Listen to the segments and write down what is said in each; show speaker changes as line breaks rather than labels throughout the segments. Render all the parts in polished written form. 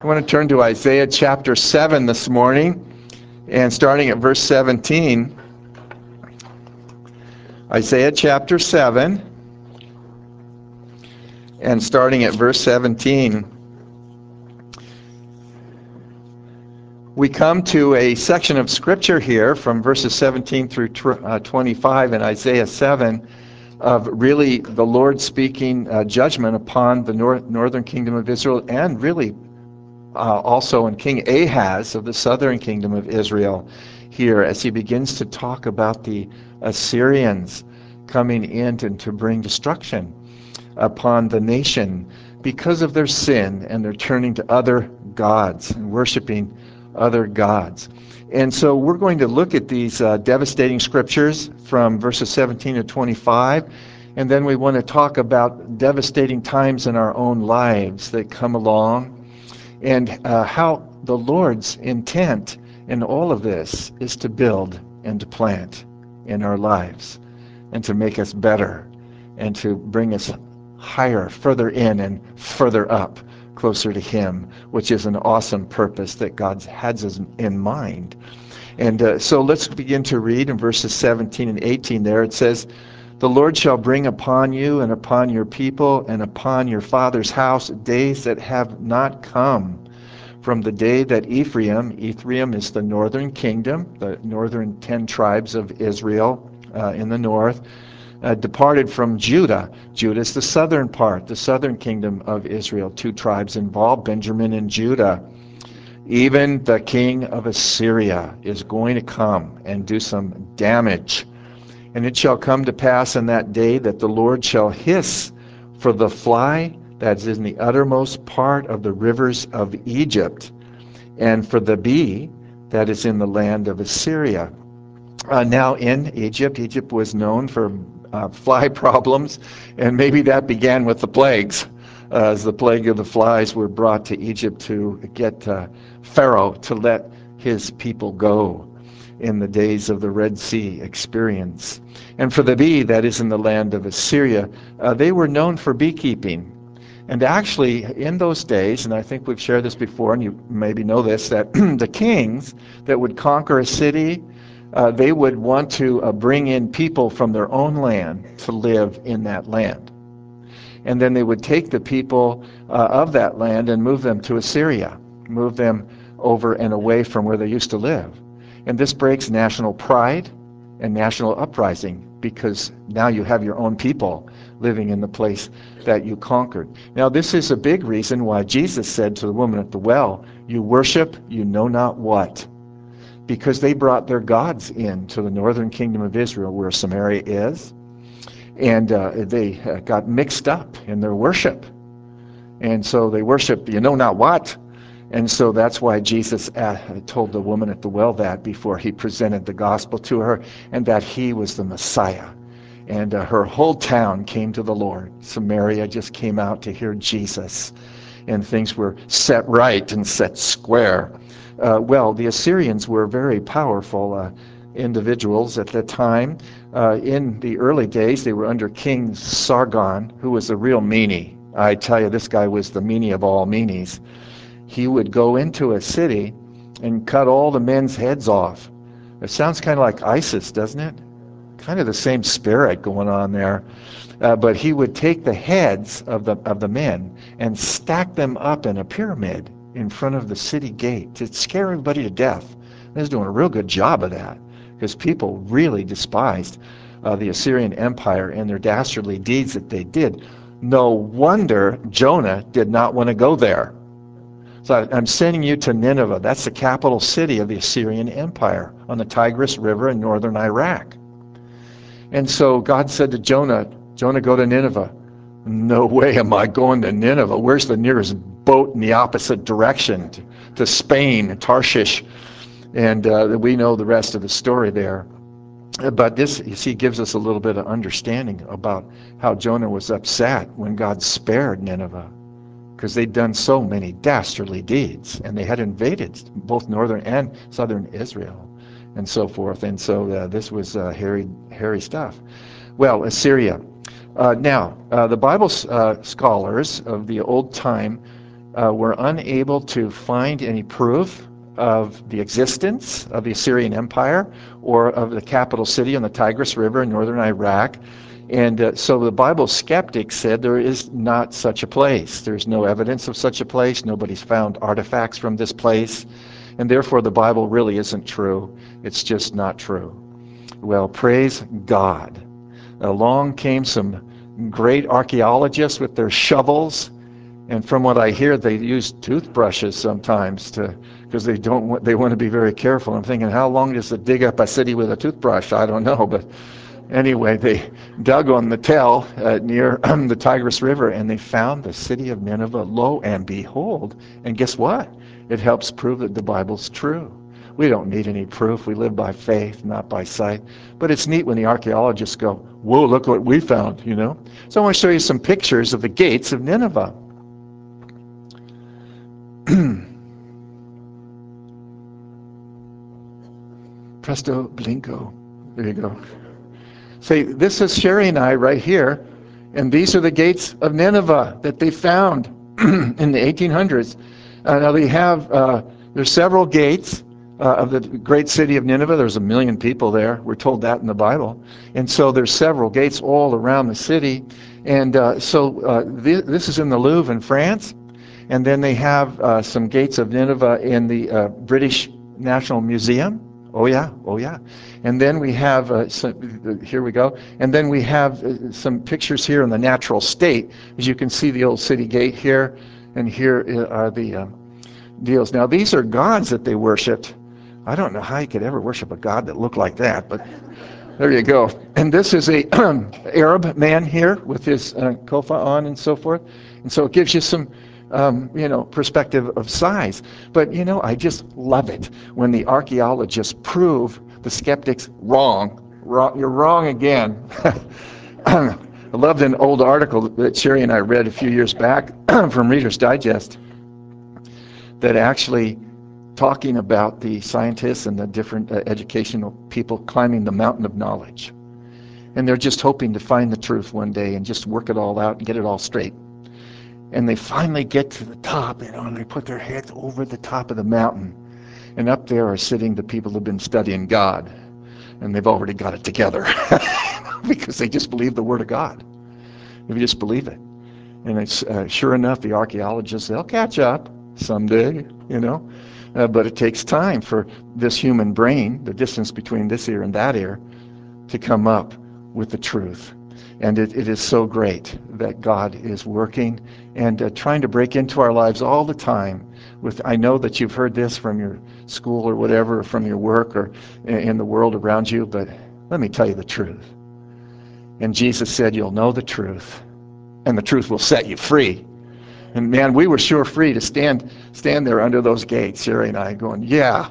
I want to turn to Isaiah chapter 7 this morning, and starting at verse 17. Isaiah chapter 7, and starting at verse 17. We come to a section of scripture here from verses 17 through 25 in Isaiah 7 of really the Lord speaking judgment upon the northern kingdom of Israel, and really also in King Ahaz of the southern kingdom of Israel here, as he begins to talk about the Assyrians coming in to bring destruction upon the nation because of their sin, and they're turning to other gods and worshiping other gods. And so we're going to look at these devastating scriptures from verses 17 to 25, and then we want to talk about devastating times in our own lives that come along, and how the Lord's intent in all of this is to build and to plant in our lives and to make us better and to bring us higher, further in and further up, closer to Him, which is an awesome purpose that God has us in mind. And so let's begin to read in verses 17 and 18 there. It says, "The Lord shall bring upon you and upon your people and upon your father's house days that have not come. From the day that Ephraim is the northern kingdom, the northern 10 tribes of Israel in the north, departed from Judah. Judah is the southern part, the southern kingdom of Israel, 2 tribes involved, Benjamin and Judah. Even the king of Assyria is going to come and do some damage. And it shall come to pass in that day that the Lord shall hiss for the fly that is in the uttermost part of the rivers of Egypt, and for the bee that is in the land of Assyria." Now in Egypt was known for fly problems, and maybe that began with the plagues, as the plague of the flies were brought to Egypt to get Pharaoh to let his people go in the days of the Red Sea experience. And for the bee that is in the land of Assyria, they were known for beekeeping. And actually, in those days, and I think we've shared this before, and you maybe know this, that the kings that would conquer a city, they would want to bring in people from their own land to live in that land. And then they would take the people of that land and move them to Assyria, move them over and away from where they used to live. And this breaks national pride and national uprising, because now you have your own people living in the place that you conquered. Now, this is a big reason why Jesus said to the woman at the well, "You worship, you know not what." Because they brought their gods into the northern kingdom of Israel, where Samaria is, and they got mixed up in their worship. And so they worship, you know not what. And so that's why Jesus told the woman at the well that before he presented the gospel to her, and that he was the Messiah. And her whole town came to the Lord. Samaria just came out to hear Jesus, and things were set right and set square. Well, the Assyrians were very powerful individuals at the time. In the early days, they were under King Sargon, who was a real meanie. I tell you, this guy was the meanie of all meanies. He would go into a city and cut all the men's heads off. It sounds kind of like ISIS, doesn't it? Kind of the same spirit going on there. But he would take the heads of the men and stack them up in a pyramid in front of the city gate to scare everybody to death. He was doing a real good job of that, because people really despised the Assyrian Empire and their dastardly deeds that they did. No wonder Jonah did not want to go there. So I'm sending you to Nineveh. That's the capital city of the Assyrian Empire on the Tigris River in northern Iraq. And so God said to Jonah, "Jonah, go to Nineveh." "No way am I going to Nineveh. Where's the nearest boat in the opposite direction to Spain, Tarshish?" And we know the rest of the story there. But this, you see, gives us a little bit of understanding about how Jonah was upset when God spared Nineveh, because they'd done so many dastardly deeds, and they had invaded both northern and southern Israel and so forth. And so this was hairy stuff. Well, Assyria. Now, the Bible scholars of the old time were unable to find any proof of the existence of the Assyrian Empire or of the capital city on the Tigris River in northern Iraq. And so the Bible skeptics said there is not such a place. There's no evidence of such a place. Nobody's found artifacts from this place. And therefore the Bible really isn't true. It's just not true. Well, praise God. Along came some great archaeologists with their shovels. And from what I hear, they use toothbrushes sometimes because they want to be very careful. I'm thinking, how long does it dig up a city with a toothbrush? I don't know, but anyway, they dug on the Tell near the Tigris River, and they found the city of Nineveh. Lo and behold, and guess what? It helps prove that the Bible's true. We don't need any proof. We live by faith, not by sight. But it's neat when the archaeologists go, whoa, look what we found, you know? So I want to show you some pictures of the gates of Nineveh. Presto Blinko. There you go. Say, this is Sherry and I right here, and these are the gates of Nineveh that they found in the 1800s. Now they have, there's several gates of the great city of Nineveh. There's 1 million people there. We're told that in the Bible. And so there's several gates all around the city. And this is in the Louvre in France. And then they have some gates of Nineveh in the British National Museum. Oh yeah. And then we have, here we go. And then we have some pictures here in the natural state. As you can see the old city gate here, and here are the deals. Now these are gods that they worshipped. I don't know how you could ever worship a god that looked like that, but there you go. And this is a Arab man here with his kofa on and so forth. And so it gives you some perspective of size. But, I just love it when the archaeologists prove the skeptics wrong. You're wrong again. I loved an old article that Sherry and I read a few years back from Reader's Digest that actually talking about the scientists and the different educational people climbing the mountain of knowledge. And they're just hoping to find the truth one day and just work it all out and get it all straight. And they finally get to the top, and they put their heads over the top of the mountain. And up there are sitting the people who've been studying God. And they've already got it together because they just believe the Word of God. They just believe it. And it's sure enough, the archaeologists, they'll catch up someday, but it takes time for this human brain, the distance between this ear and that ear, to come up with the truth. And it is so great that God is working and trying to break into our lives all the time. I know that you've heard this from your school or whatever, or from your work or in the world around you, but let me tell you the truth. And Jesus said, you'll know the truth, and the truth will set you free. And man, we were sure free to stand there under those gates, Sherry and I, going, yeah.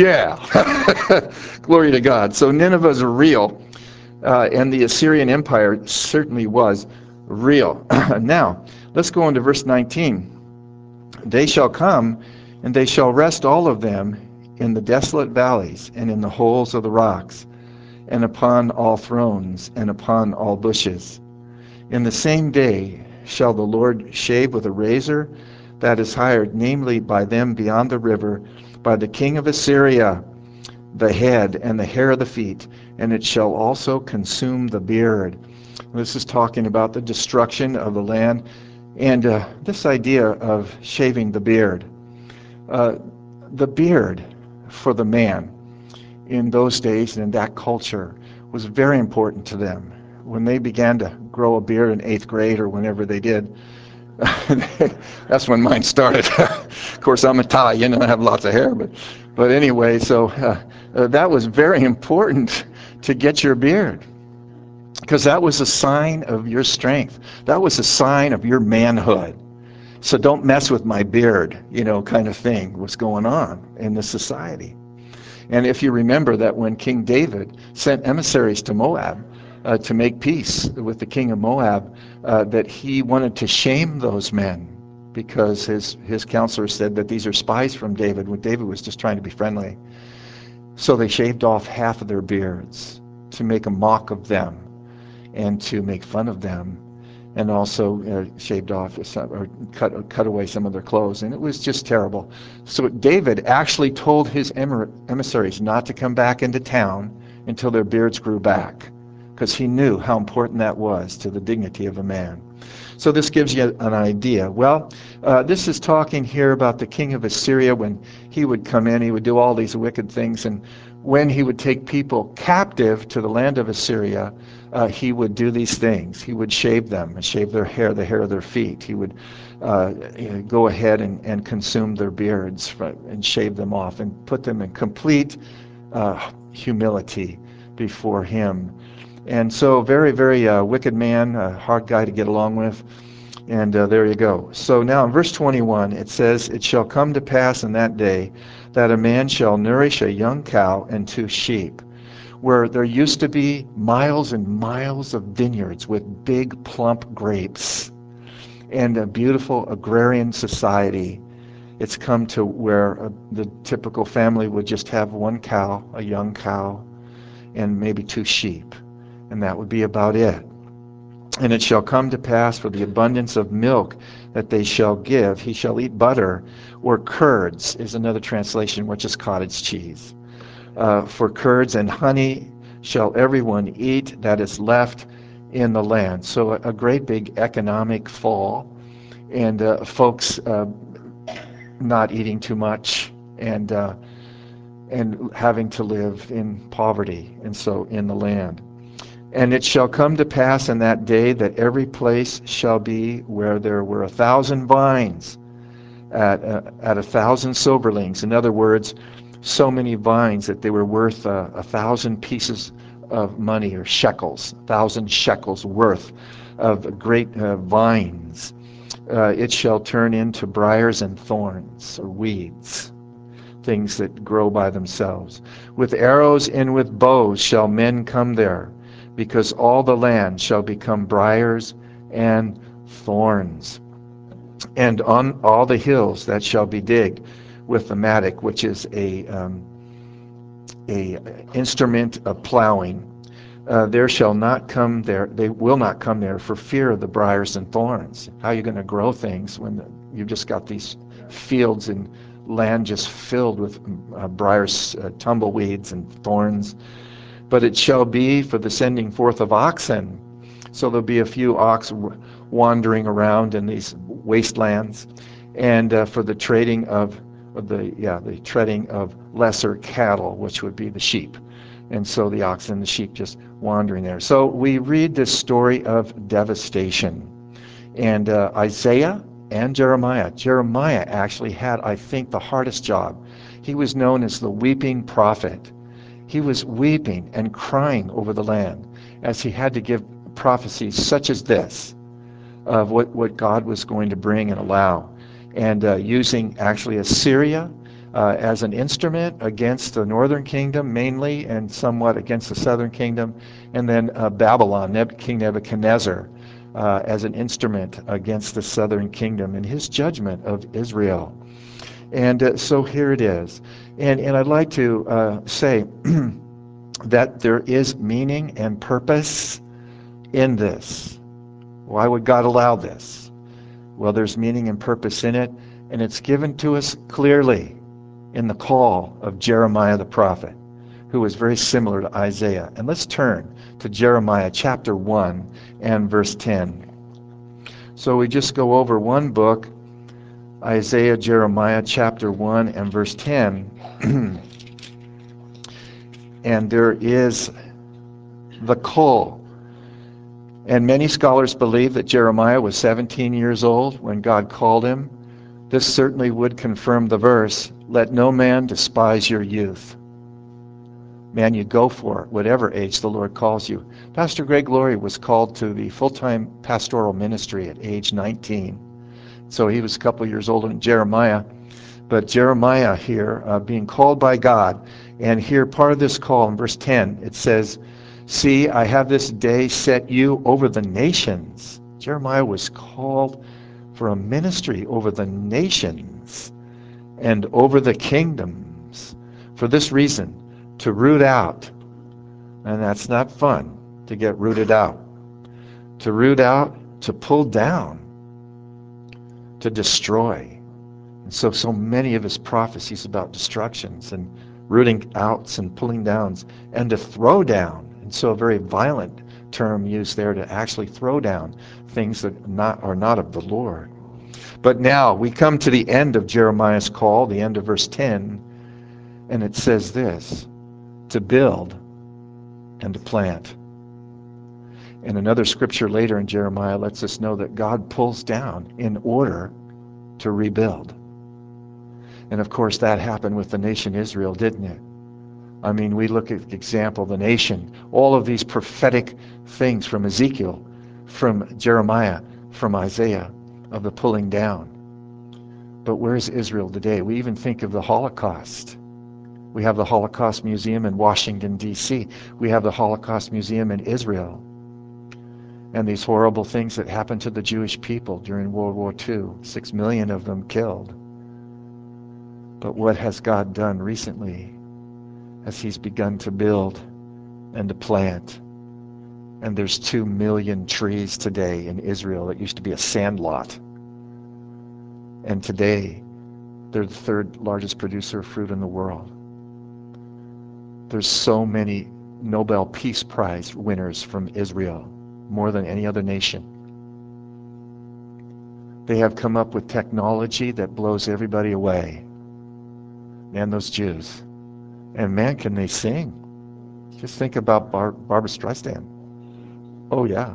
Glory to God. So Nineveh's real. And the Assyrian Empire certainly was real. Now, let's go on to verse 19. They shall come, and they shall rest all of them in the desolate valleys, and in the holes of the rocks, and upon all thrones, and upon all bushes. In the same day shall the Lord shave with a razor that is hired, namely by them beyond the river, by the king of Assyria, the head and the hair of the feet, and it shall also consume the beard. This is talking about the destruction of the land, and this idea of shaving the beard. The beard for the man in those days and in that culture was very important to them. When they began to grow a beard in 8th grade or whenever they did, that's when mine started. Of course, I'm Italian and I have lots of hair, but anyway, so that was very important to get your beard, because that was a sign of your strength. That was a sign of your manhood. So don't mess with my beard, kind of thing was going on in the society. And if you remember that when King David sent emissaries to Moab to make peace with the king of Moab, that he wanted to shame those men because his counselors said that these are spies from David, when David was just trying to be friendly. So they shaved off half of their beards to make a mock of them and to make fun of them. and also shaved off or cut away some of their clothes, and it was just terrible. So David actually told his emissaries not to come back into town until their beards grew back, because he knew how important that was to the dignity of a man. So this gives you an idea. Well, this is talking here about the king of Assyria. When he would come in, he would do all these wicked things, and when he would take people captive to the land of Assyria, he would do these things. He would shave them, and shave their hair, the hair of their feet. He would go ahead and consume their beards and shave them off and put them in complete humility before him. And so very, very wicked man, a hard guy to get along with. And there you go. So now in verse 21, it says, "It shall come to pass in that day that a man shall nourish a young cow and 2 sheep." Where there used to be miles and miles of vineyards with big plump grapes and a beautiful agrarian society, it's come to where the typical family would just have 1 cow, a young cow, and maybe 2 sheep. And that would be about it. "And it shall come to pass for the abundance of milk that they shall give, he shall eat butter," or curds is another translation, which is cottage cheese. "For curds and honey shall everyone eat that is left in the land." So a great big economic fall, and folks not eating too much, and having to live in poverty, and so in the land. "And it shall come to pass in that day that every place shall be where there were 1,000 vines at 1,000 silverlings." In other words, so many vines that they were worth 1,000 pieces of money, or shekels, 1,000 shekels worth of great vines. "It shall turn into briars and thorns," or weeds, things that grow by themselves. "With arrows and with bows shall men come there, because all the land shall become briars and thorns. And on all the hills that shall be digged with the mattock," which is a instrument of plowing, "there shall not come there, they will not come there for fear of the briars and thorns." How are you going to grow things when you've just got these fields and land just filled with briars, tumbleweeds, and thorns? "But it shall be for the sending forth of oxen." So there'll be a few ox wandering around in these wastelands, and for the trading of the treading of lesser cattle, which would be the sheep. And so the oxen and the sheep just wandering there. So we read this story of devastation. And Isaiah and Jeremiah. Jeremiah actually had, I think, the hardest job. He was known as the weeping prophet. He was weeping and crying over the land as he had to give prophecies such as this of what God was going to bring and allow, and using actually Assyria as an instrument against the northern kingdom mainly, and somewhat against the southern kingdom, and then Babylon, King Nebuchadnezzar, as an instrument against the southern kingdom in his judgment of Israel. And so here it is. And I'd like to say that there is meaning and purpose in this. Why would God allow this? Well, there's meaning and purpose in it, and it's given to us clearly in the call of Jeremiah the prophet, who was very similar to Isaiah. And let's turn to Jeremiah chapter 1 and verse 10. So we just go over one book, Isaiah, Jeremiah chapter 1 and verse 10. And there is the call. And many scholars believe that Jeremiah was 17 years old when God called him. This certainly would confirm the verse, "Let no man despise your youth." Man, you go for it, whatever age the Lord calls you. Pastor Greg Laurie was called to the full-time pastoral ministry at age 19. So he was a couple years older than Jeremiah. But Jeremiah here, being called by God, and here part of this call in verse 10, it says, "See, I have this day set you over the nations." Jeremiah was called for a ministry over the nations and over the kingdoms. For this reason, to root out. And that's not fun, to get rooted out. To root out, to pull down, to destroy. And so many of his prophecies about destructions and rooting outs and pulling downs and to throw down. And so a very violent term used there to actually throw down things that are not of the Lord. But now we come to the end of Jeremiah's call, the end of verse 10, and it says this, to build and to plant. And another scripture later in Jeremiah lets us know that God pulls down in order to rebuild. And of course that happened with the nation Israel, didn't it? I mean, we look at the example, the nation, all of these prophetic things from Ezekiel, from Jeremiah, from Isaiah, of the pulling down. But where's Israel today? We even think of the Holocaust. We have the Holocaust Museum in Washington, D.C. We have the Holocaust Museum in Israel. And these horrible things that happened to the Jewish people during World War II, 6 million of them killed. But what has God done recently as he's begun to build and to plant? And there's 2 million trees today in Israel that used to be a sandlot. And today, they're the 3rd largest producer of fruit in the world. There's so many Nobel Peace Prize winners from Israel, more than any other nation. They have come up with technology that blows everybody away. Man, those Jews. And man, can they sing. Just think about Barbra Streisand. Oh yeah.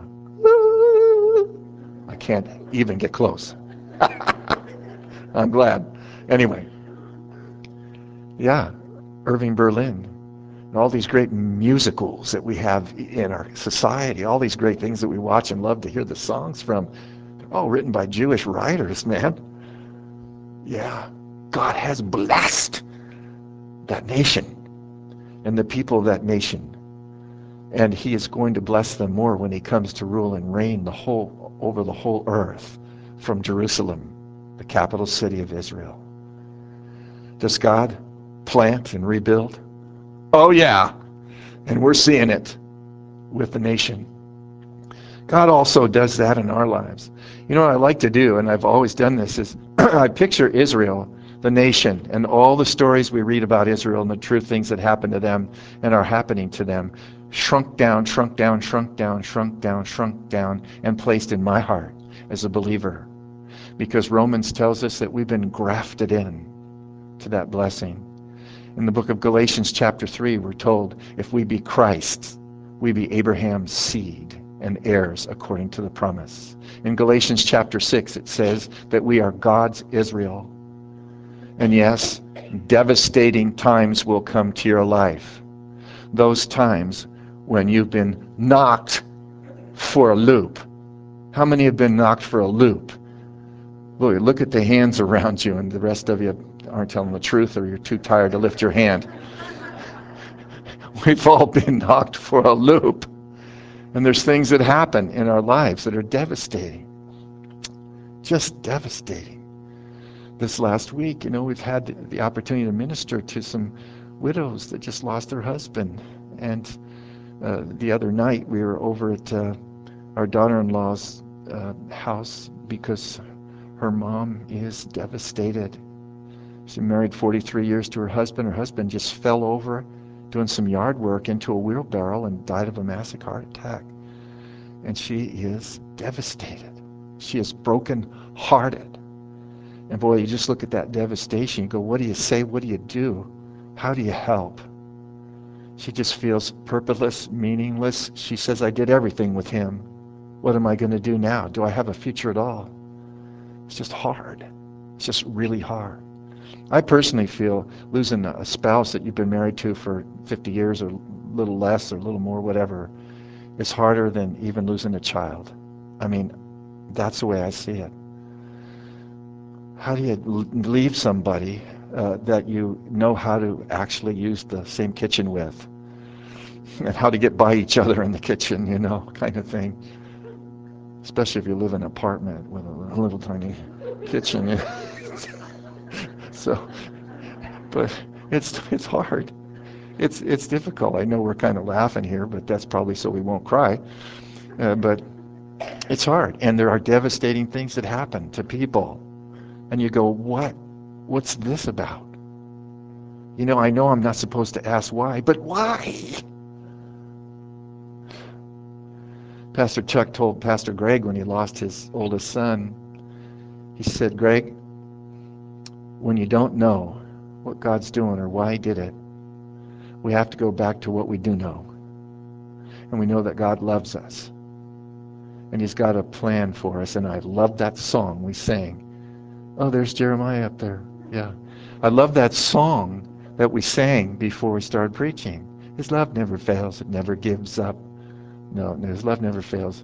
I can't even get close. I'm glad. Anyway. Yeah, Irving Berlin. And all these great musicals that we have in our society, all these great things that we watch and love to hear the songs from, they're all written by Jewish writers, man. Yeah, God has blessed that nation and the people of that nation. And he is going to bless them more when he comes to rule and reign over the whole earth from Jerusalem, the capital city of Israel. Does God plant and rebuild? Oh yeah, and we're seeing it with the nation. God also does that in our lives. You know what I like to do, and I've always done this, is I picture Israel, the nation, and all the stories we read about Israel and the true things that happen to them and are happening to them, shrunk down, shrunk down, shrunk down, shrunk down, shrunk down, and placed in my heart as a believer. Because Romans tells us that we've been grafted in to that blessing. In the book of Galatians chapter 3, we're told, if we be Christ's, we be Abraham's seed and heirs according to the promise. In Galatians chapter 6, it says that we are God's Israel. And yes, devastating times will come to your life. Those times when you've been knocked for a loop. How many have been knocked for a loop? Look at the hands around you, and the rest of you aren't telling the truth, or you're too tired to lift your hand. We've all been knocked for a loop. And there's things that happen in our lives that are devastating. Just devastating. This last week, we've had the opportunity to minister to some widows that just lost their husband. And the other night, we were over at our daughter-in-law's house because her mom is devastated. She married 43 years to her husband. Her husband just fell over doing some yard work into a wheelbarrow and died of a massive heart attack. And she is devastated. She is broken-hearted. And boy, you just look at that devastation, you go, what do you say? What do you do? How do you help? She just feels purposeless, meaningless. She says, I did everything with him. What am I going to do now? Do I have a future at all? It's just hard. It's just really hard. I personally feel losing a spouse that you've been married to for 50 years or a little less or a little more, whatever, is harder than even losing a child. I mean, that's the way I see it. How do you leave somebody that you know how to actually use the same kitchen with? And how to get by each other in the kitchen, kind of thing. Especially if you live in an apartment with a little tiny kitchen. So, but it's hard. It's difficult. I know we're kind of laughing here, but that's probably so we won't cry. But It's hard. And there are devastating things that happen to people. And you go, what's this about? I know I'm not supposed to ask why, but why? Pastor Chuck told Pastor Greg when he lost his oldest son, he said, Greg, when you don't know what God's doing or why he did it, we have to go back to what we do know. And we know that God loves us. And he's got a plan for us. And I love that song we sang. Oh, there's Jeremiah up there. Yeah. I love that song that we sang before we started preaching. His love never fails. It never gives up. No, his love never fails.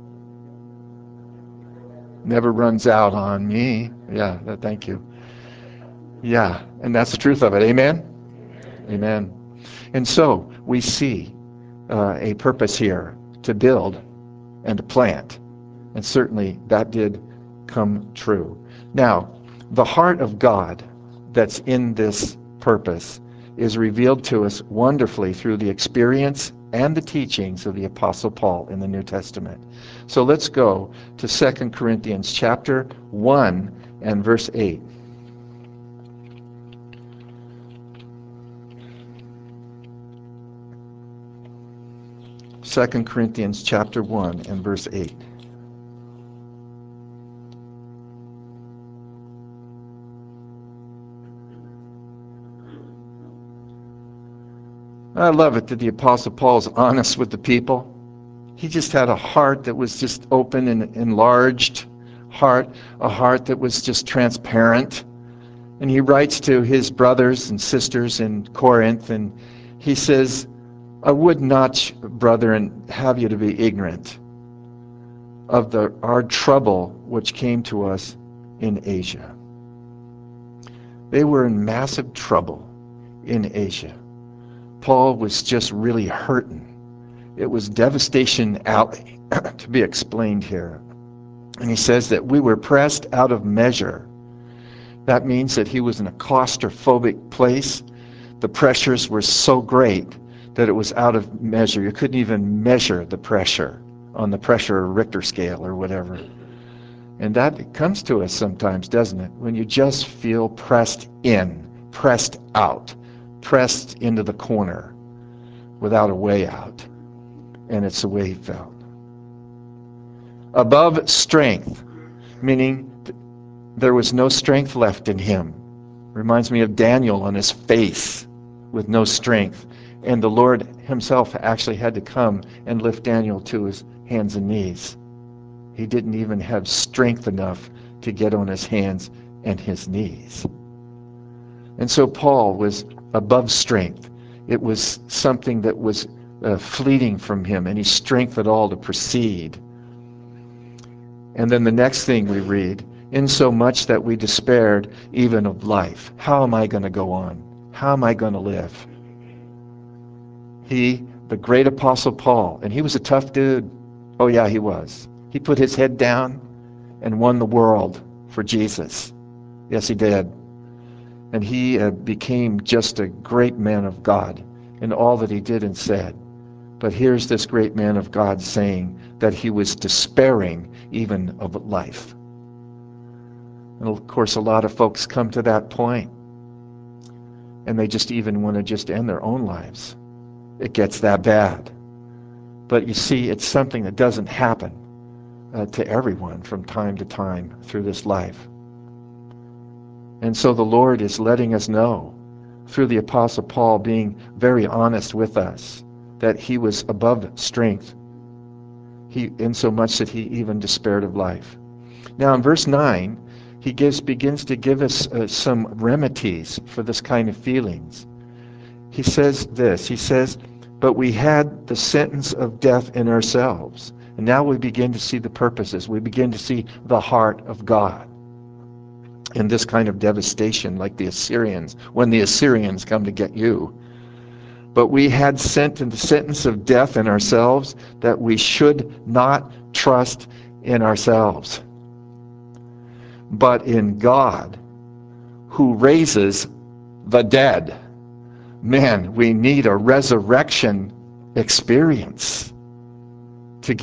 Never runs out on me. Yeah, thank you. Yeah, and that's the truth of it. Amen? Amen. And so we see a purpose here to build and to plant. And certainly that did come true. Now, the heart of God that's in this purpose is revealed to us wonderfully through the experience and the teachings of the Apostle Paul in the New Testament. So let's go to 2 Corinthians chapter 1 and verse 8. Second Corinthians chapter 1 and verse 8. I love it that the Apostle Paul is honest with the people. He just had a heart that was just open and enlarged heart, a heart that was just transparent. And he writes to his brothers and sisters in Corinth, and he says, I would not, brethren, have you to be ignorant of our trouble which came to us in Asia. They were in massive trouble in Asia. Paul was just really hurting. It was devastation alley to be explained here. And he says that we were pressed out of measure. That means that he was in a claustrophobic place. The pressures were so great that it was out of measure. You couldn't even measure the pressure on the pressure Richter scale or whatever. And that comes to us sometimes, doesn't it? When you just feel pressed in, pressed out, pressed into the corner without a way out. And it's the way he felt. Above strength, meaning there was no strength left in him. Reminds me of Daniel on his face with no strength. And the Lord himself actually had to come and lift Daniel to his hands and knees. He didn't even have strength enough to get on his hands and his knees. And so Paul was above strength. It was something that was fleeting from him, any strength at all to proceed. And then the next thing we read, insomuch that we despaired even of life. How am I going to go on? How am I going to live? He, the great Apostle Paul, and he was a tough dude. Oh yeah, he was. He put his head down and won the world for Jesus. Yes, he did. And he became just a great man of God in all that he did and said. But here's this great man of God saying that he was despairing even of life. And of course, a lot of folks come to that point, and they just even want to just end their own lives. It gets that bad. But you see, it's something that doesn't happen to everyone from time to time through this life. And so the Lord is letting us know, through the Apostle Paul being very honest with us, that he was above strength, insomuch that he even despaired of life. Now in verse 9, he begins to give us some remedies for this kind of feelings. He says this, he says, but we had the sentence of death in ourselves. And now we begin to see the purposes. We begin to see the heart of God in this kind of devastation, like the Assyrians, when the Assyrians come to get you. But we had the sentence of death in ourselves, that we should not trust in ourselves, but in God, who raises the dead. Man, we need a resurrection experience to get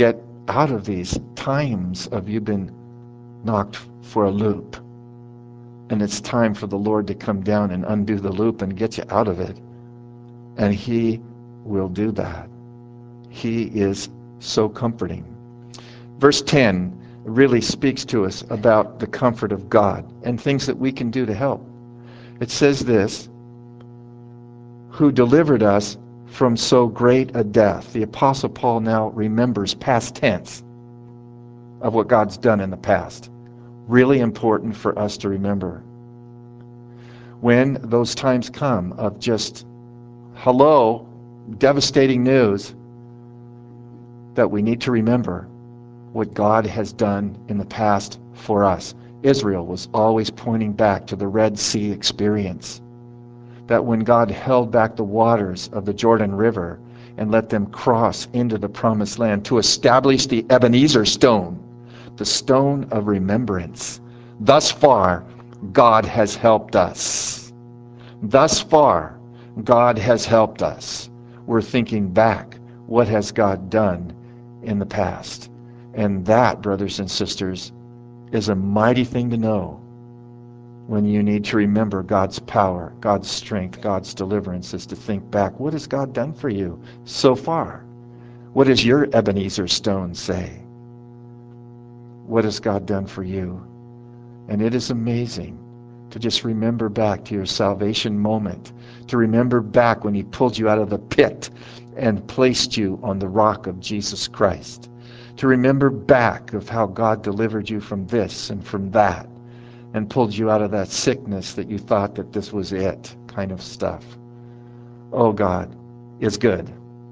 out of these times of you've been knocked for a loop. And it's time for the Lord to come down and undo the loop and get you out of it. And He will do that. He is so comforting. Verse 10 really speaks to us about the comfort of God and things that we can do to help. It says this, who delivered us from so great a death. The Apostle Paul now remembers past tense of what God's done in the past. Really important for us to remember. When those times come of just, hello, devastating news, that we need to remember what God has done in the past for us. Israel was always pointing back to the Red Sea experience. That when God held back the waters of the Jordan River and let them cross into the promised land to establish the Ebenezer stone, the stone of remembrance. Thus far, God has helped us. Thus far, God has helped us. We're thinking back, what has God done in the past? And that, brothers and sisters, is a mighty thing to know when you need to remember God's power, God's strength, God's deliverance, is to think back, what has God done for you so far? What does your Ebenezer stone say? What has God done for you? And it is amazing to just remember back to your salvation moment, to remember back when He pulled you out of the pit and placed you on the rock of Jesus Christ, to remember back of how God delivered you from this and from that, and pulled you out of that sickness that you thought that this was it kind of stuff. Oh, God is good.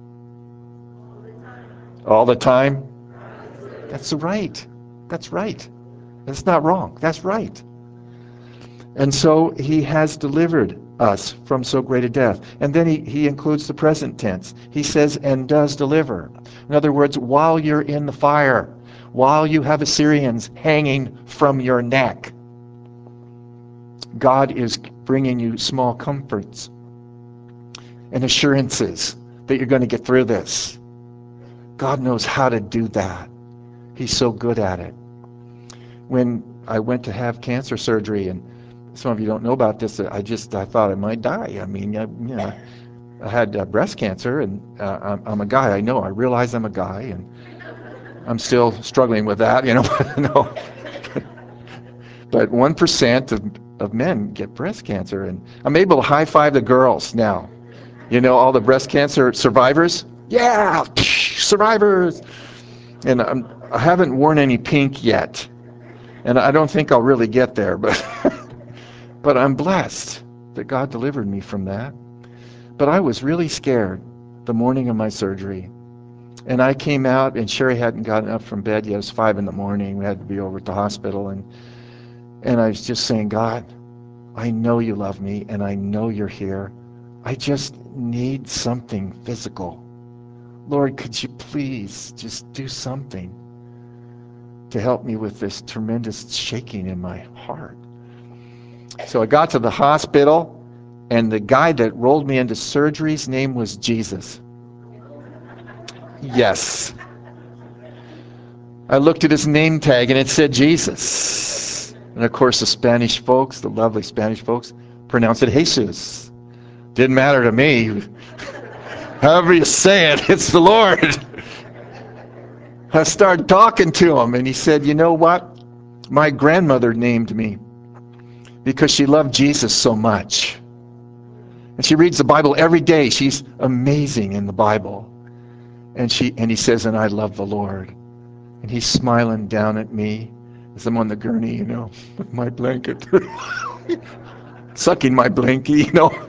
All the time? That's right. That's right. That's not wrong. That's right. And so He has delivered us from so great a death. And then he includes the present tense. He says, and does deliver. In other words, while you're in the fire, while you have Assyrians hanging from your neck, God is bringing you small comforts and assurances that you're going to get through this. God knows how to do that. He's so good at it. When I went to have cancer surgery, and some of you don't know about this, I thought I might die. I mean, I had breast cancer, and I'm a guy. I realize I'm a guy, and I'm still struggling with that, no. But 1% of men get breast cancer, and I'm able to high-five the girls now. All the breast cancer survivors? Yeah, survivors! And I haven't worn any pink yet, and I don't think I'll really get there, but but I'm blessed that God delivered me from that. But I was really scared the morning of my surgery. And I came out, and Sherry hadn't gotten up from bed yet. It was 5 a.m. We had to be over at the hospital, and I was just saying, God, I know you love me, and I know you're here. I just need something physical. Lord, could you please just do something to help me with this tremendous shaking in my heart? So I got to the hospital, and the guy that rolled me into surgery's name was Jesus. Yes. I looked at his name tag, and it said Jesus. And of course, the lovely Spanish folks, pronounce it Jesus. Didn't matter to me. However you say it, it's the Lord. I started talking to him, and he said, you know what? My grandmother named me because she loved Jesus so much. And she reads the Bible every day. She's amazing in the Bible. And he says, and I love the Lord. And he's smiling down at me as I'm on the gurney, with my blanket. Sucking my blankie,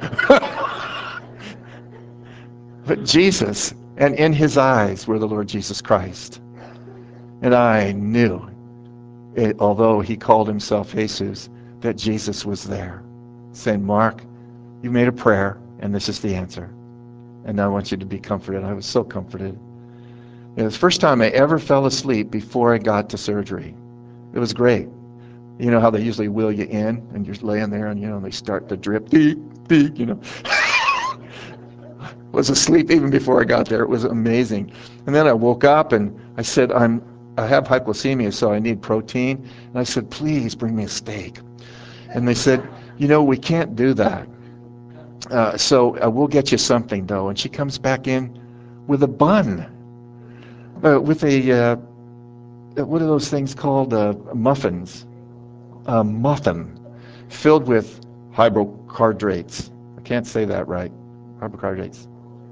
But Jesus, and in his eyes were the Lord Jesus Christ. And I knew, although he called himself Jesus, that Jesus was there, saying, Mark, you made a prayer, and this is the answer. And I want you to be comforted. I was so comforted. It was the first time I ever fell asleep before I got to surgery. It was great. You know how they usually wheel you in, and you're laying there, and they start to drip, deep, deep, was asleep even before I got there. It was amazing. And then I woke up and I said, I have hypoglycemia, so I need protein. And I said, please bring me a steak. And they said, we can't do that. So we'll get you something, though. And she comes back in with a bun, with a, what are those things called? Muffins. A muffin filled with carbohydrates. I can't say that right. Carbohydrates.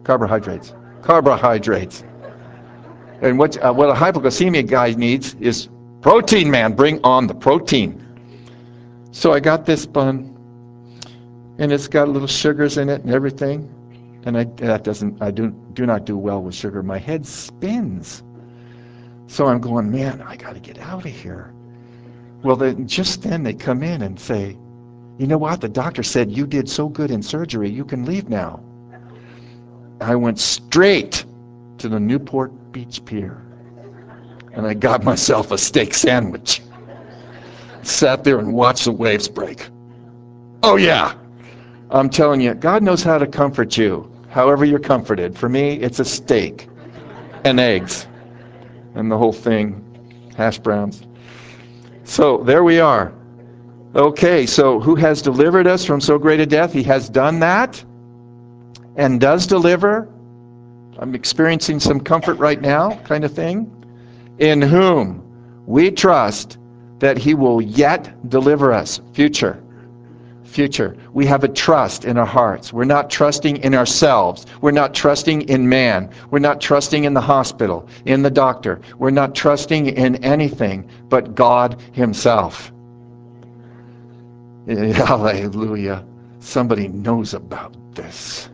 And what a hypoglycemia guy needs is protein, man. Bring on the protein. So I got this bun, and it's got little sugars in it and everything. And I do not do well with sugar. My head spins. So I'm going, man, I got to get out of here. Well, just then they come in and say, you know what? The doctor said you did so good in surgery, you can leave now. I went straight to the Newport Beach Pier, and I got myself a steak sandwich. Sat there and watched the waves break. Oh yeah, I'm telling you, God knows how to comfort you, however you're comforted. For me, it's a steak and eggs and the whole thing, hash browns. So there we are. Okay, so who has delivered us from so great a death? He has done that and does deliver. I'm experiencing some comfort right now, kind of thing. In whom we trust that he will yet deliver us. Future. We have a trust in our hearts. We're not trusting in ourselves. We're not trusting in man. We're not trusting in the hospital, in the doctor. We're not trusting in anything but God himself. Hallelujah. Somebody knows about this.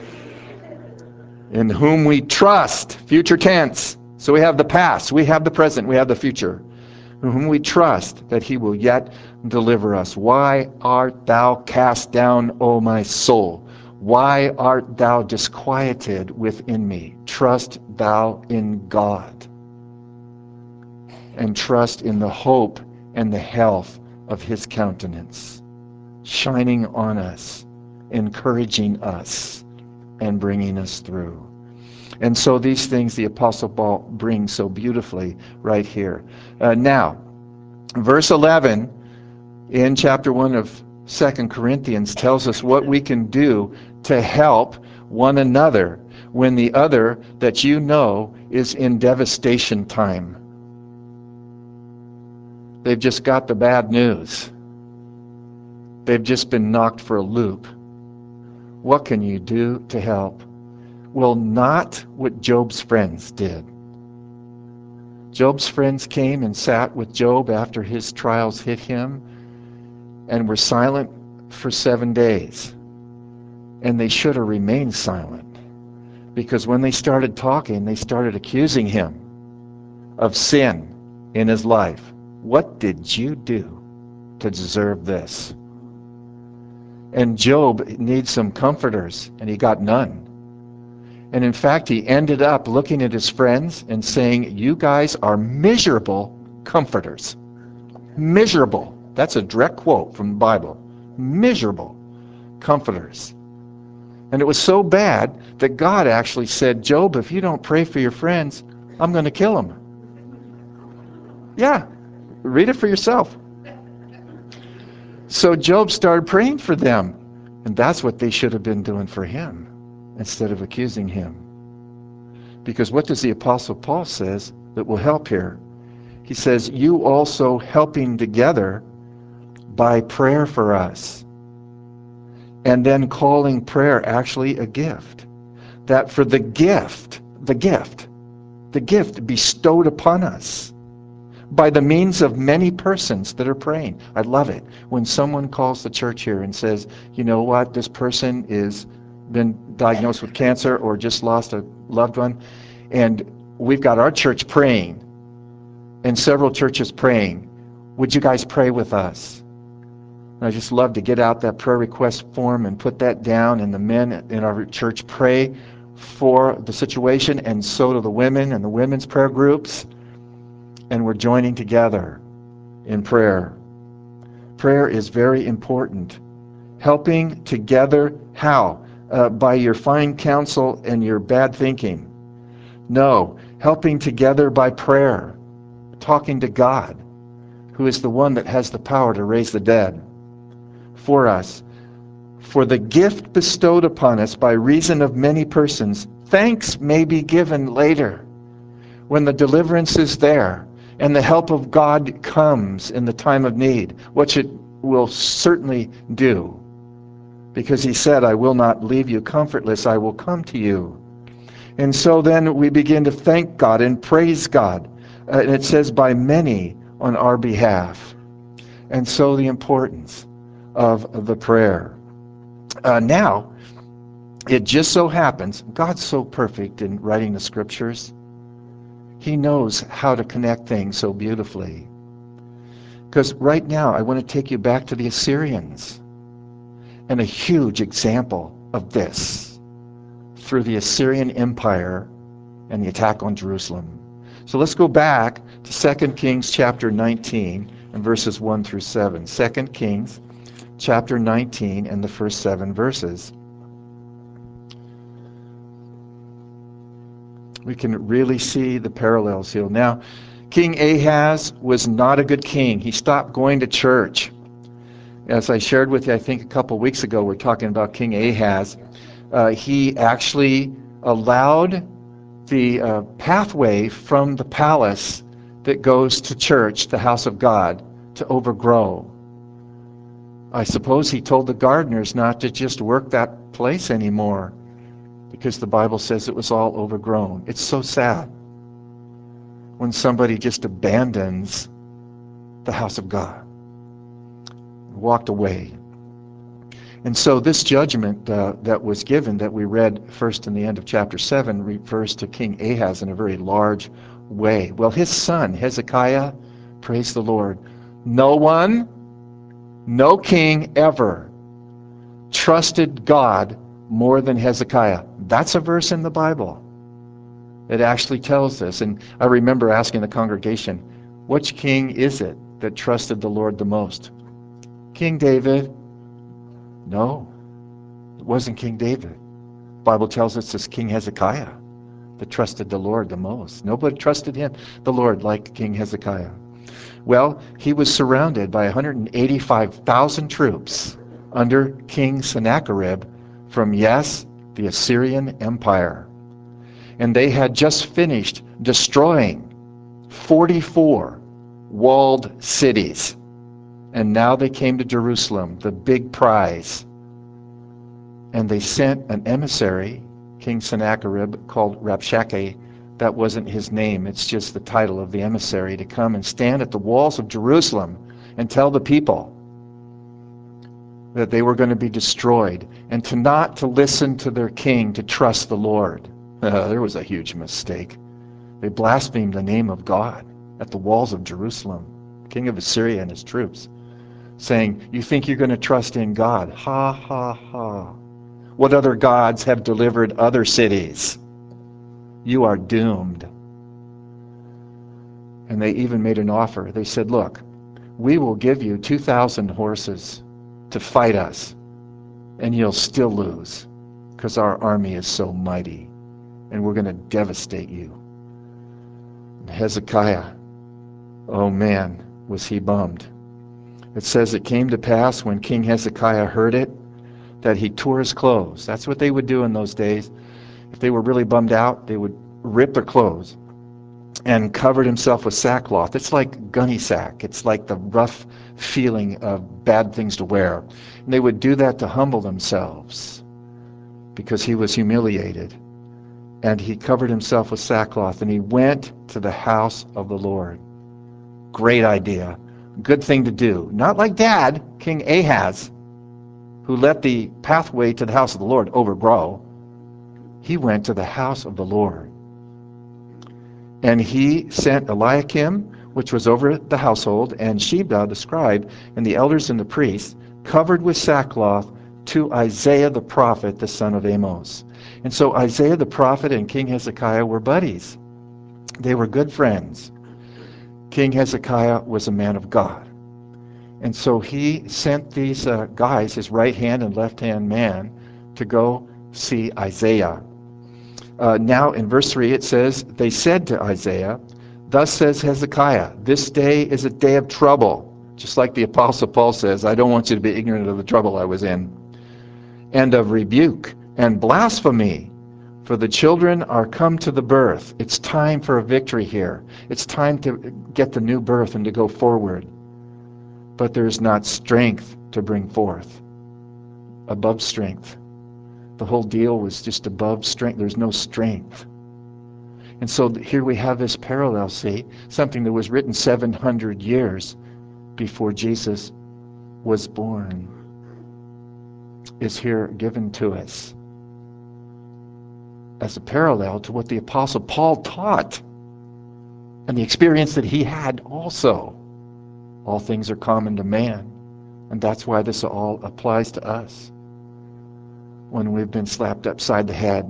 In whom we trust, future tense. So we have the past, we have the present, we have the future. In whom we trust that he will yet deliver us. Why art thou cast down, O my soul? Why art thou disquieted within me? Trust thou in God. And trust in the hope and the health of his countenance, shining on us, encouraging us, and bringing us through. And so these things the Apostle Paul brings so beautifully right here. Now, verse 11 in chapter 1 of 2 Corinthians tells us what we can do to help one another when the other that you know is in devastation time. They've just got the bad news. They've just been knocked for a loop. What can you do to help? Well, not what Job's friends did. Job's friends came and sat with Job after his trials hit him and were silent for 7 days. And they should have remained silent, because when they started talking, they started accusing him of sin in his life. What did you do to deserve this? And Job needs some comforters, and he got none. And in fact, he ended up looking at his friends and saying, you guys are miserable comforters. Miserable. That's a direct quote from the Bible. Miserable comforters. And it was so bad that God actually said, Job, if you don't pray for your friends, I'm going to kill them. Yeah, read it for yourself. So Job started praying for them. And that's what they should have been doing for him, instead of accusing him. Because what does the Apostle Paul says that will help here? He says, you also helping together by prayer for us. And then calling prayer actually a gift. That for the gift bestowed upon us by the means of many persons that are praying. I love it when someone calls the church here and says, you know what, this person is been diagnosed with cancer or just lost a loved one, and we've got our church praying and several churches praying. Would you guys pray with us? And I just love to get out that prayer request form and put that down, and the men in our church pray for the situation, and so do the women and the women's prayer groups, and we're joining together in prayer. Prayer is very important. Helping together, how? by your fine counsel and your bad thinking. No, helping together by prayer, talking to God, who is the one that has the power to raise the dead for us. For the gift bestowed upon us by reason of many persons, thanks may be given later, when the deliverance is there and the help of God comes in the time of need, which it will certainly do. Because he said, I will not leave you comfortless, I will come to you. And so then we begin to thank God and praise God. And it says, by many on our behalf. And so the importance of the prayer. Now, it just so happens, God's so perfect in writing the scriptures. He knows how to connect things so beautifully. Because right now, I want to take you back to the Assyrians. And a huge example of this through the Assyrian Empire and the attack on Jerusalem. So let's go back to 2 Kings chapter 19 and verses 1 through 7. 2 Kings chapter 19 and the first 7 verses. We can really see the parallels here. Now, King Ahaz was not a good king. He stopped going to church. As I shared with you, I think a couple weeks ago, we're talking about King Ahaz. He actually allowed the pathway from the palace that goes to church, the house of God, to overgrow. I suppose he told the gardeners not to just work that place anymore, because the Bible says it was all overgrown. It's so sad when somebody just abandons the house of God, walked away. And so this judgment that was given, that we read first in the end of chapter 7, refers to King Ahaz in a very large way. Well, his son, Hezekiah, praise the Lord, no king ever trusted God more than Hezekiah. That's a verse in the Bible. It actually tells this. And I remember asking the congregation, which king is it that trusted the Lord the most? King David? No, it wasn't King David. The Bible tells us it's King Hezekiah that trusted the Lord the most. Nobody trusted the Lord, like King Hezekiah. Well, he was surrounded by 185,000 troops under King Sennacherib from, yes, the Assyrian Empire. And they had just finished destroying 44 walled cities. And now they came to Jerusalem, the big prize. And they sent an emissary, King Sennacherib, called Rabshakeh. That wasn't his name, it's just the title of the emissary, to come and stand at the walls of Jerusalem and tell the people that they were going to be destroyed, and not to listen to their king, to trust the Lord. There was a huge mistake. They blasphemed the name of God at the walls of Jerusalem, king of Assyria and his troops, saying, you think you're going to trust in God? Ha, ha, ha. What other gods have delivered other cities? You are doomed. And they even made an offer. They said, look, we will give you 2,000 horses to fight us, and you'll still lose, because our army is so mighty, and we're going to devastate you. And Hezekiah, oh man, was he bummed. It says it came to pass when King Hezekiah heard it, that he tore his clothes. That's what they would do in those days. If they were really bummed out, they would rip their clothes and covered himself with sackcloth. It's like gunny sack. It's like the rough feeling of bad things to wear. And they would do that to humble themselves because he was humiliated. And he covered himself with sackcloth and he went to the house of the Lord. Great idea. Good thing to do. Not like Dad, King Ahaz, who let the pathway to the house of the Lord overgrow. He went to the house of the Lord. And he sent Eliakim, which was over the household, and Sheba, the scribe, and the elders and the priests, covered with sackcloth, to Isaiah the prophet, the son of Amos. And so Isaiah the prophet and King Hezekiah were buddies. They were good friends. King Hezekiah was a man of God. And so he sent these guys, his right hand and left hand man, to go see Isaiah. Now in verse 3 it says, they said to Isaiah, thus says Hezekiah, this day is a day of trouble. Just like the Apostle Paul says, I don't want you to be ignorant of the trouble I was in. And of rebuke and blasphemy, for the children are come to the birth. It's time for a victory here. It's time to get the new birth and to go forward. But there's not strength to bring forth. Above strength. The whole deal was just above strength. There's no strength. And so here we have this parallel, see, something that was written 700 years before Jesus was born is here given to us as a parallel to what the Apostle Paul taught and the experience that he had also. All things are common to man, and that's why this all applies to us. When we've been slapped upside the head,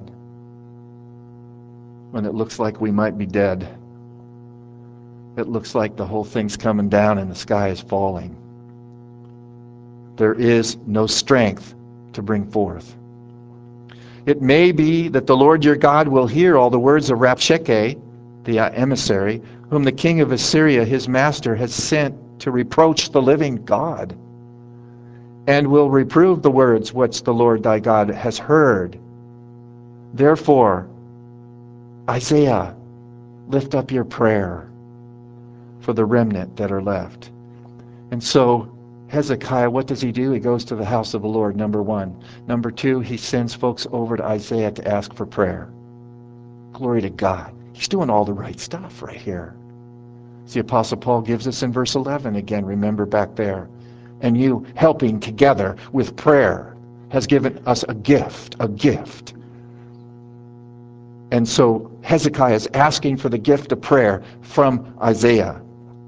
when it looks like we might be dead, it looks like the whole thing's coming down and the sky is falling. There is no strength to bring forth. It may be that the Lord your God will hear all the words of Rabshakeh, the emissary, whom the king of Assyria, his master, has sent to reproach the living God, and will reprove the words which the Lord thy God has heard. Therefore, Isaiah, lift up your prayer for the remnant that are left. And so Hezekiah, what does he do? He goes to the house of the Lord, number one. Number two, he sends folks over to Isaiah to ask for prayer. Glory to God. He's doing all the right stuff right here. As the Apostle Paul gives us in verse 11 again, remember back there. And you helping together with prayer has given us a gift, a gift. And so Hezekiah is asking for the gift of prayer from Isaiah.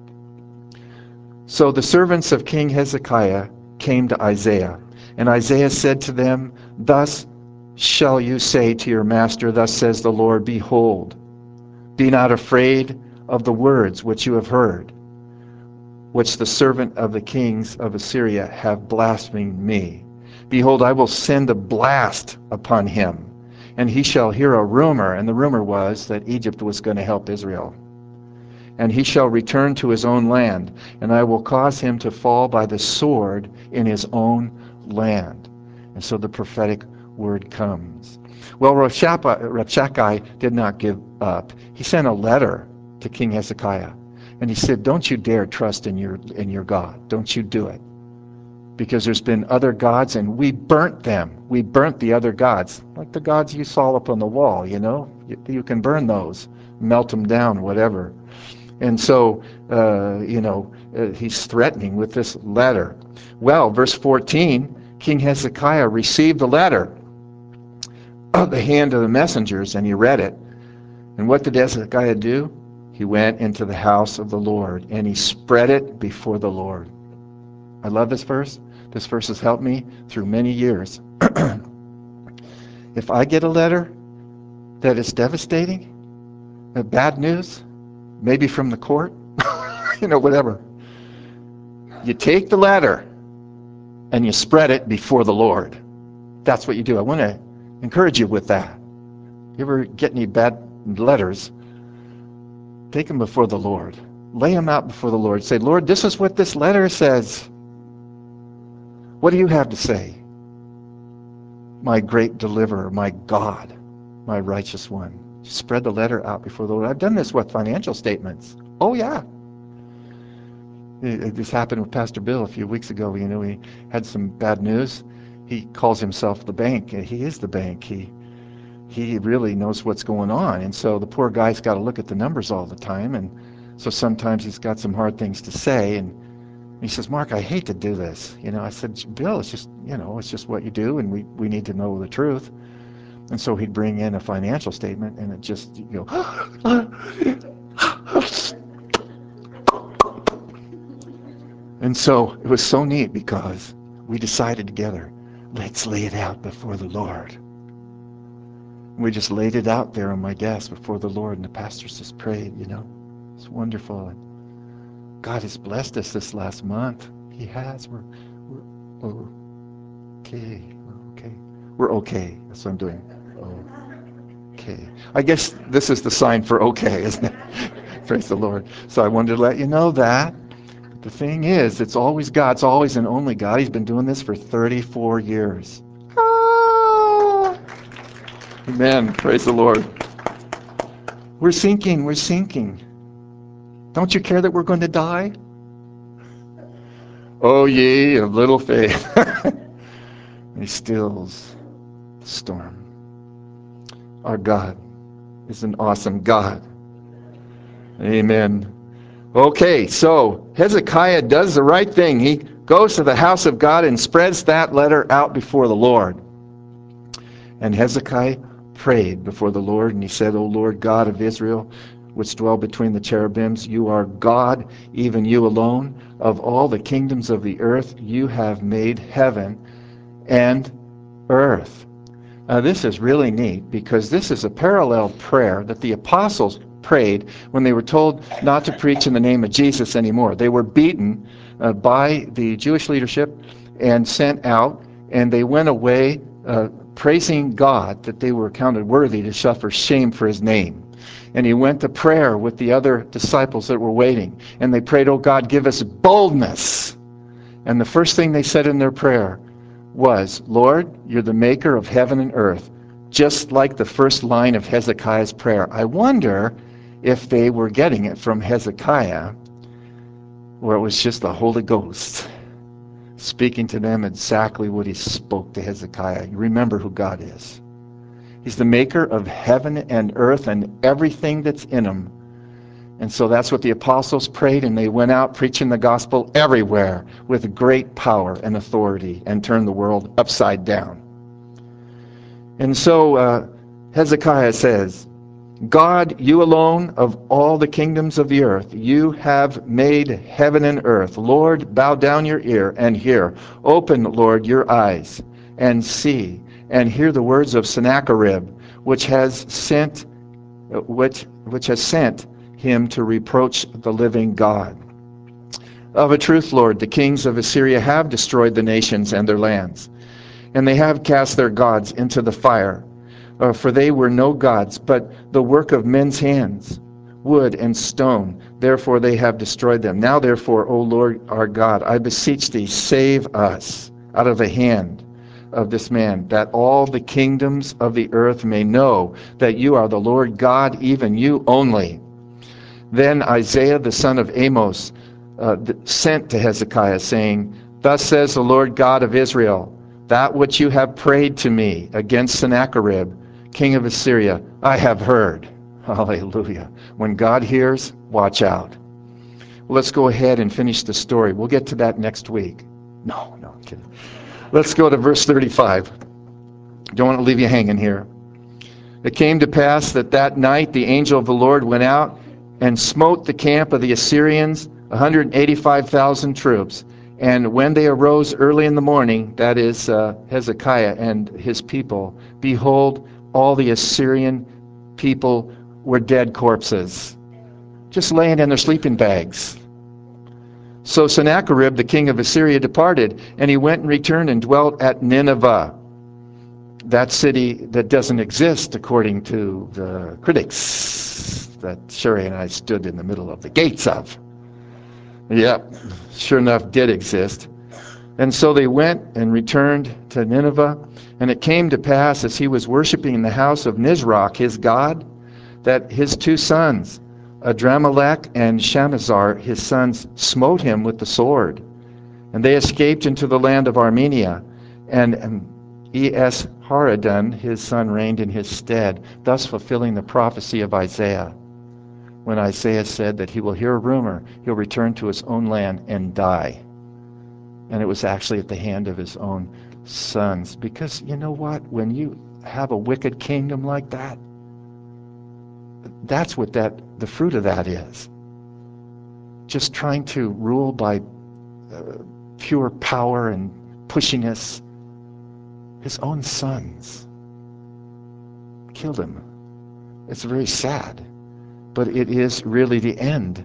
So the servants of King Hezekiah came to Isaiah, and Isaiah said to them, thus shall you say to your master, thus says the Lord, behold, be not afraid of the words which you have heard, which the servant of the kings of Assyria have blasphemed me. Behold, I will send a blast upon him, and he shall hear a rumor, and the rumor was that Egypt was going to help Israel. And he shall return to his own land, and I will cause him to fall by the sword in his own land. And so the prophetic word comes. Well, Rabshakeh did not give up. He sent a letter to King Hezekiah, and he said, don't you dare trust in your God. Don't you do it. Because there's been other gods, and we burnt them. We burnt the other gods, like the gods you saw up on the wall, you know. You can burn those, melt them down, whatever. And so, he's threatening with this letter. Well, verse 14, King Hezekiah received the letter of the hand of the messengers, and he read it. And what did Hezekiah do? He went into the house of the Lord, and he spread it before the Lord. I love this verse. This verse has helped me through many years. If I get a letter that is devastating, bad news, maybe from the court, whatever. You take the letter and you spread it before the Lord. That's what you do. I want to encourage you with that. You ever get any bad letters? Take them before the Lord. Lay them out before the Lord. Say, Lord, this is what this letter says. What do you have to say? My great deliverer, my God, my righteous one. Spread the letter out before the Lord. I've done this with financial statements. Oh, yeah. This happened with Pastor Bill a few weeks ago. He had some bad news. He calls himself the bank. He is the bank. He really knows what's going on. And so the poor guy's got to look at the numbers all the time. And so sometimes he's got some hard things to say. And he says, Mark, I hate to do this. I said, Bill, it's just what you do. And we need to know the truth. And so he'd bring in a financial statement, and it just, And so it was so neat because we decided together, let's lay it out before the Lord. We just laid it out there on my desk before the Lord, and the pastors just prayed, It's wonderful. And God has blessed us this last month. He has. We're okay. We're okay. That's what I'm doing. Okay. I guess this is the sign for okay, isn't it? Praise the Lord. So I wanted to let you know that. The thing is, it's always God. It's always and only God. He's been doing this for 34 years. Ah! Amen. Praise the Lord. We're sinking. We're sinking. Don't you care that we're going to die? Oh, ye of little faith. He stills the storm. Our God is an awesome God. Amen. Okay, so Hezekiah does the right thing. He goes to the house of God and spreads that letter out before the Lord. And Hezekiah prayed before the Lord, and he said, O Lord God of Israel, which dwell between the cherubims, you are God, even you alone. Of all the kingdoms of the earth, you have made heaven and earth. This is really neat because this is a parallel prayer that the apostles prayed when they were told not to preach in the name of Jesus anymore. They were beaten by the Jewish leadership and sent out, and they went away praising God that they were counted worthy to suffer shame for his name. And he went to prayer with the other disciples that were waiting, and they prayed, "Oh God, give us boldness." And the first thing they said in their prayer was, Lord, you're the maker of heaven and earth, just like the first line of Hezekiah's prayer. I wonder if they were getting it from Hezekiah, or it was just the Holy Ghost speaking to them exactly what he spoke to Hezekiah. You remember who God is. He's the maker of heaven and earth and everything that's in them. And so that's what the apostles prayed, and they went out preaching the gospel everywhere with great power and authority and turned the world upside down. And so Hezekiah says, God, you alone of all the kingdoms of the earth, you have made heaven and earth. Lord, bow down your ear and hear. Open, Lord, your eyes and see and hear the words of Sennacherib, which has sent him to reproach the living God. Of a truth, Lord, the kings of Assyria have destroyed the nations and their lands, and they have cast their gods into the fire. For they were no gods, but the work of men's hands, wood and stone. Therefore they have destroyed them. Now therefore, O Lord our God, I beseech thee, save us out of the hand of this man, that all the kingdoms of the earth may know that you are the Lord God, even you only. Then Isaiah the son of Amos sent to Hezekiah, saying, Thus says the Lord God of Israel, that which you have prayed to me against Sennacherib, king of Assyria, I have heard. Hallelujah. When God hears, watch out. Well, let's go ahead and finish the story. We'll get to that next week. No, I'm kidding. Let's go to verse 35. Don't want to leave you hanging here. It came to pass that that night the angel of the Lord went out and smote the camp of the Assyrians, 185,000 troops. And when they arose early in the morning, that is Hezekiah and his people, behold, all the Assyrian people were dead corpses, just laying in their sleeping bags. So Sennacherib, the king of Assyria, departed, and he went and returned and dwelt at Nineveh, that city that doesn't exist according to the critics that Sherry and I stood in the middle of the gates of. Yep, sure enough did exist. And so they went and returned to Nineveh, and it came to pass as he was worshiping in the house of Nisroch, his god, that his two sons, Adramelech and Shamazar, his sons, smote him with the sword. And they escaped into the land of Armenia, and Esarhaddon, his son, reigned in his stead, thus fulfilling the prophecy of Isaiah, when Isaiah said that he will hear a rumor, he'll return to his own land and die. And it was actually at the hand of his own sons. Because you know what? When you have a wicked kingdom like that, that's what the fruit of that is. Just trying to rule by pure power and pushiness. His own sons killed him. It's very sad, but it is really the end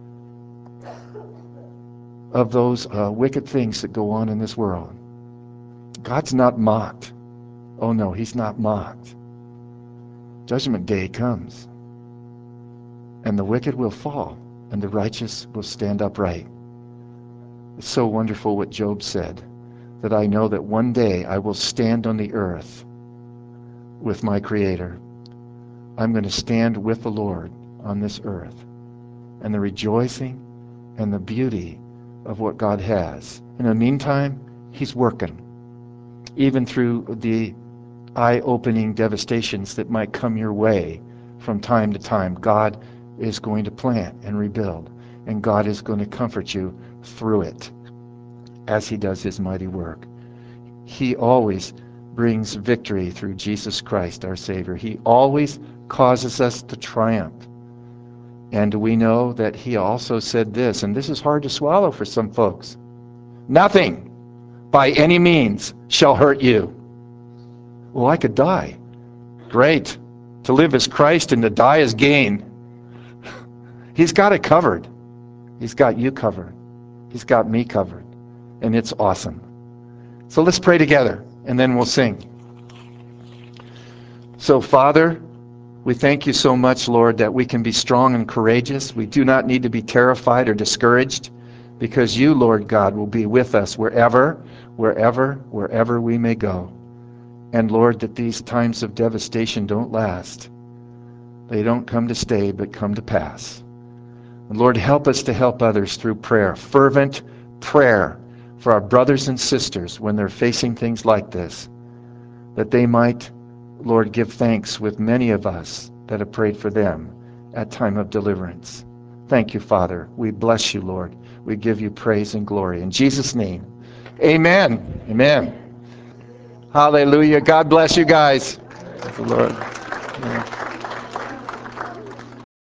of those wicked things that go on in this world. God's not mocked. Oh no, he's not mocked. Judgment day comes, and the wicked will fall, and the righteous will stand upright. It's so wonderful what Job said, that I know that one day I will stand on the earth with my Creator. I'm going to stand with the Lord on this earth, and the rejoicing and the beauty of what God has. In the meantime, he's working, even through the eye-opening devastations that might come your way from time to time. God is going to plant and rebuild, and God is going to comfort you through it as he does his mighty work. He always brings victory through Jesus Christ, our Savior. He always causes us to triumph. And we know that he also said this, and this is hard to swallow for some folks: nothing by any means shall hurt you. Well, I could die. Great. To live is Christ and to die is gain. He's got it covered. He's got you covered. He's got me covered. And it's awesome. So let's pray together, and then we'll sing. So, Father, we thank you so much, Lord, that we can be strong and courageous. We do not need to be terrified or discouraged, because you, Lord God, will be with us wherever we may go. And Lord, that these times of devastation don't last. They don't come to stay, but come to pass. And Lord, help us to help others through prayer, fervent prayer for our brothers and sisters when they're facing things like this, that they might, Lord, give thanks with many of us that have prayed for them at time of deliverance. Thank you, Father. We bless you, Lord. We give you praise and glory. In Jesus' name, amen. Amen. Hallelujah. God bless you guys. Praise the Lord. Yeah.